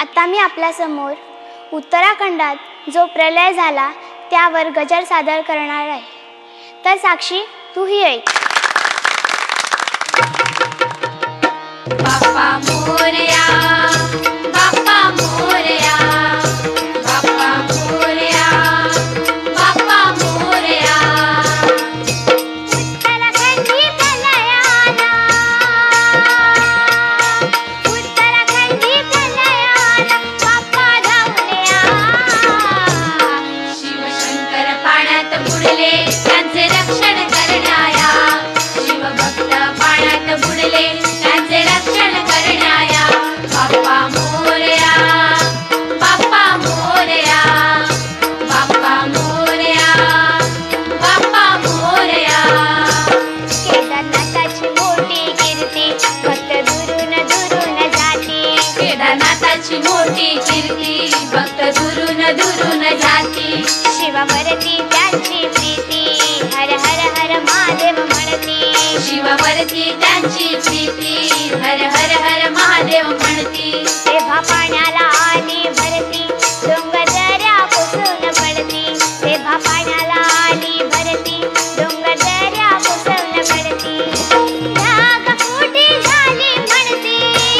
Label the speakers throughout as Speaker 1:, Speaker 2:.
Speaker 1: आता मी आपल्यासमोर उत्तराखंडात जो प्रलय झाला त्यावर गजर सादर करणार आहे. तर साक्षी, तूही ऐक.
Speaker 2: बाप्पा मोरया, बाप्पा मोरया, बाप्पा मोरया, बाप्पा मोरया.
Speaker 1: उत्तराखंडी प्रलयाला, उत्तराखंडी प्रलयाला बाप्पा धावल्या.
Speaker 2: शिवशंकर पाण्यात बुडले, त्यांचे रक्षण करणाया. शिवभक्त पाण्यात बुडले, त्यांचे रक्षण करणाया. बाप्पा मोरया, बाप्पा मोरया, बाप्पा मोरया, बाप्पा मोरया.
Speaker 1: केदारनाथाची मोठी कीर्ती भक्त दुरून दुरून जाती.
Speaker 2: केदारनाथाची मोठी कीर्ती भक्त दुरून दुरून जाती.
Speaker 1: शिवावरती त्यांची प्रीती हर हर हर महादेव म्हणती.
Speaker 2: शिवावरती त्यांची प्रीती हर हर हर महादेव म्हणती.
Speaker 1: तेव्हा पाण्याला आली भरती डोंगर दऱ्या कोसळून पडती. तेव्हा पाण्याला आली भरती डोंगर दऱ्या कोसळून पडती. ढगफुटी झाली म्हणती,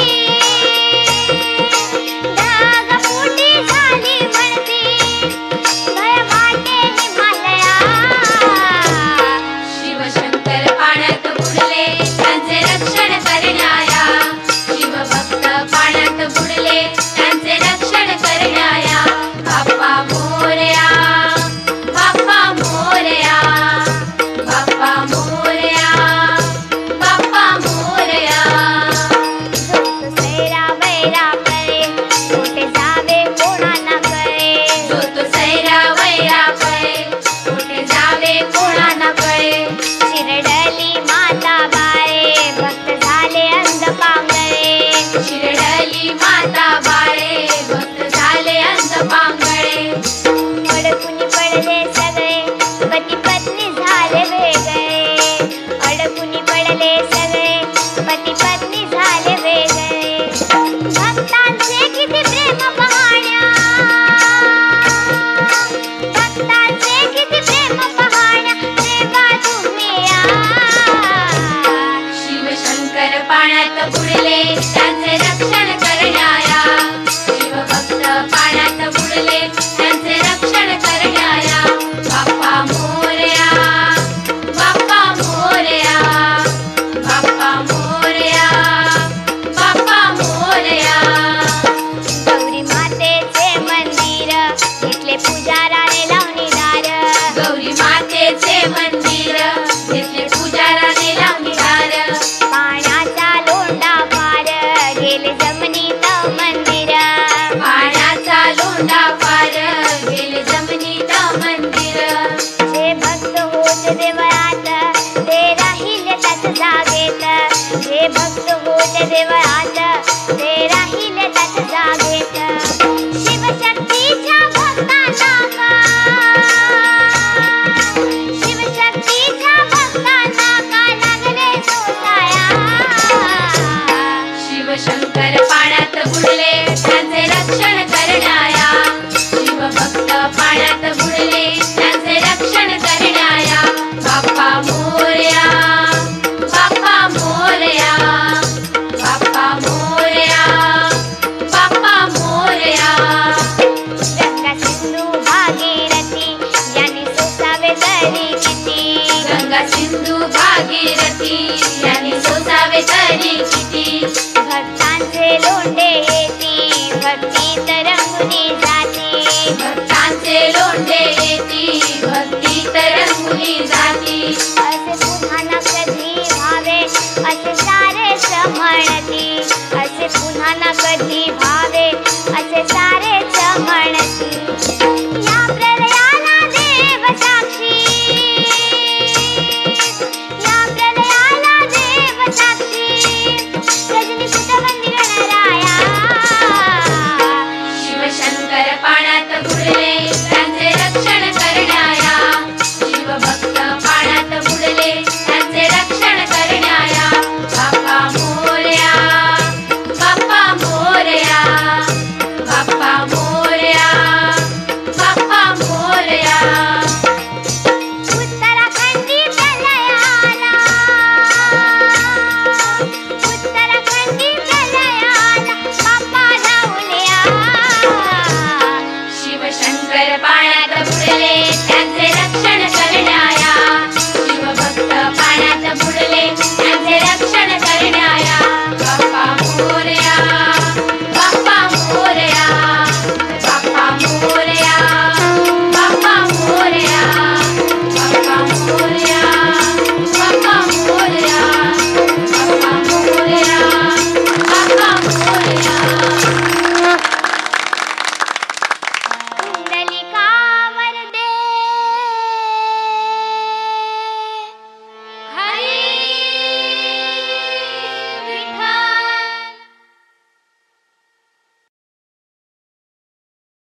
Speaker 1: ढगफुटी झाली म्हणती. भय वाटे हिमालया.
Speaker 2: शिवशंकर पाण्यात बुडले, त्यांचे रक्षण करणाया. शिवभक्त पाण्यात बुडले, त्यांचे रक्षण करणाया. बाप्पा मोरया, बाप्पा मोरया, बाप्पा मोरया, बाप्पा मोरया.
Speaker 1: झोप सैरा वैरा करे कोठे जावे कोणाला कळे.
Speaker 2: जो तो सैरा वैरा पळे, कुठे जावे कोणाला कळे.
Speaker 1: शिरडली माता बाळे भक्त झाले अंध पांगळे.
Speaker 2: शिरडली माता बाळे भक्त झाले अंध पांगळे.
Speaker 1: अडकून पडले सगळे पती पत्नी झाले वेगळे. अडकून पडले सगळे पती पत्नी झाले वेगळे. भक्तांचे किती प्रेम पहाण्या, भक्तांचे किती प्रेम पहाण्या. देवा तुम्ही या.
Speaker 2: शिवशंकर पाण्यात बुडले, त्यांचे रक्षण करणाया. शिवभक्त पाण्यात बुडले, त्यांचे रक्षण करणाया. बाप्पा मोरया, बाप्पा मोरया, बाप्पा मोरया, बाप्पा मोरया.
Speaker 1: गौरी मातेचे मंदिर घेतले पुजाराने लावणी दार.
Speaker 2: गौरी मातेचे मंदिर घेतले पुजाराने लावणी दार.
Speaker 1: पाण्याचा लोंढा पार गेले जमिनीत मंदिर.
Speaker 2: पाण्याचा लोंढा पार गेले जमिनीत मंदिर.
Speaker 1: जे भक्त होत देवळात ते राहिले त्याच जागेत. जे भक्त होत देवळात ते राहिले त्याच जागेत. शिवशक्तीच्या भक्तांना का, शिवशक्तीच्या भक्तांना का लागले सोसाया.
Speaker 2: शिवशंकर पाण्यात बुडले, त्यांचे रक्षण करणाया. शिवभक्त पाण्यात बुडले, त्यांचे रक्षण करणाया. बाप्पा मोरया, बाप्पा मोरया, बाप्पा मोरया, बाप्पा मोरया.
Speaker 1: गंगा सिंधू भागीरथी यांनी सोसावे तरी किती.
Speaker 2: गंगा सिंधू भागीरथी यांनी सोसावे तरी किती.
Speaker 1: भक्तांचे लोंढे येती भक्ती तरंगुनी जाती.
Speaker 2: भक्तांचे लोंढे येती भक्ती तरंगुनी जाती.
Speaker 1: असे पुन्हा ना कधी भावे असे सारेच म्हणती. असे पुन्हा ना कधी भावे असे सारेच म्हणती.